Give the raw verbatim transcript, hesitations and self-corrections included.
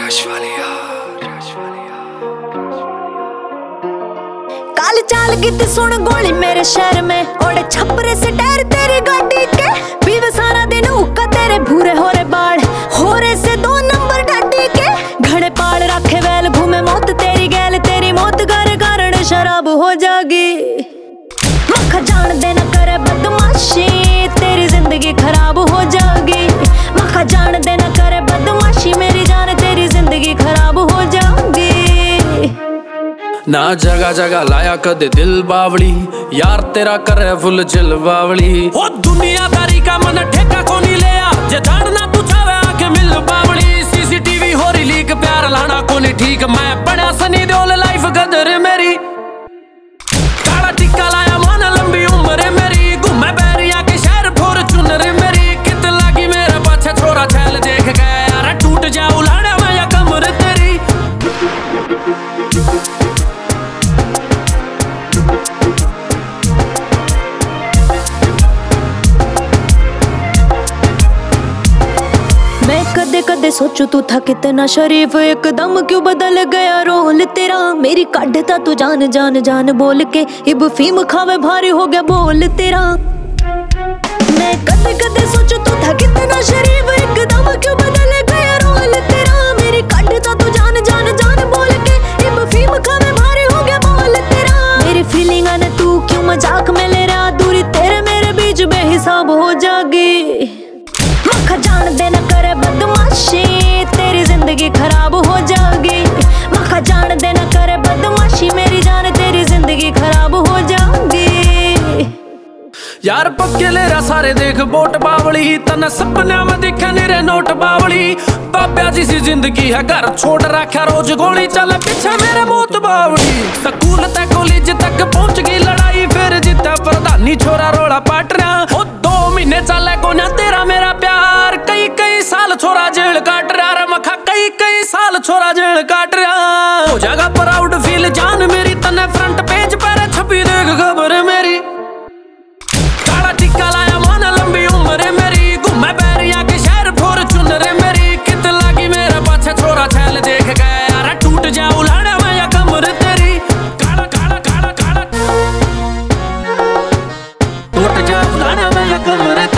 काल चाल गीत सुन गोली मेरे शहर में ओड़े छपरे से डर तेरी गाड़ी के पीवे सारा दिन हुक्का तेरे भूरे होरे बाल होरे से दो नंबर डाडी के घड़े पाल रखे वैल घूमे मौत तेरी गैल तेरी मौत घर कारण शराब हो जागी मक्खा जान देना करे बदमाशी तेरी जिंदगी खराब हो जागी मक्खा जान देना करे बदमाशी मेरी जान तेरी जिंदगी खराब हो जागी ना जगह जगह लाया कदे दिल बावली यार तेरा करे फुल चिल बावली ओ दुनियादारी का मन ठेका कोनी लिया जे जानना तू चाहे आके मिल बावली सीसीटीवी हो रही लीक प्यार लाना कोनी ठीक मैं बड़ा सनी देओल लाइफ कदर मेरी काला टिक्का लाया मान लंबी उम्र मेरी घूमे बैरिया के शहर फॉर्च्यूनर मेरी कित लगी मेरे पाछे छोरा छैल देख गया यार टूट जाऊं लाड़ा मैं या कमर तेरी कदे कदे सोचू तू था कितना शरीफ एकदम क्यों बदल गया रोल तेरा मेरी काढ़ता तू जान जान जान बोल के इब फीम खावे भारी हो गया बोल तेरा मैं कदे कदे सोचू तू था कितना शरीफ एकदम क्यों बदल गया रोल तेरा मेरी काढ़ता तू जान जान जान बोल के इब फीम खावे भारी हो गया बोल तेरा मेरी फीलिंग ने तू क्यों मजाक में ले रहा दूरी तेरे मेरे बीच बेहिसाब हो जागी मक्खा जान देना करे बदमाशी तेरी जिंदगी खराब हो जागी मक्खा जान देना करे बदमाशी मेरी जान तेरी जिंदगी खराब हो जागी यार पक्के ले रहा सारे देख बोट बावली तन सपना में दिखे निरे नोट बावली बाब्या जी सी जिंदगी है घर छोड़ रखा रोज गोली चल पीछे मेरे मौत बावली स्कूल तक कॉलेज तक पहुंच गई लड़ाई फिर जीता प्रधानी छोरा रोड़ा पाट रहा ओ दो महीने चले को ना तेरा मेरा प्यार कई कई साल छोरा जेल काट रहा रे मखा कई कई साल छोरा जेल काट रहा हो जाएगा प्राउड फील जान मेरी तने फ्रंट पेज पर छपी देख खबर मेरी काला टिक्का लाया मान लंबी उम्र मेरी घूमे बैरिया के शहर फॉर्च्यूनर मेरी कित लगी मेरे पाछे छोरा छैल देख गया यार टूट जाऊं लाड़ा मैं या कमर तेरी काला काला काला काला टूट जाऊं लाड़ा मैं या कमर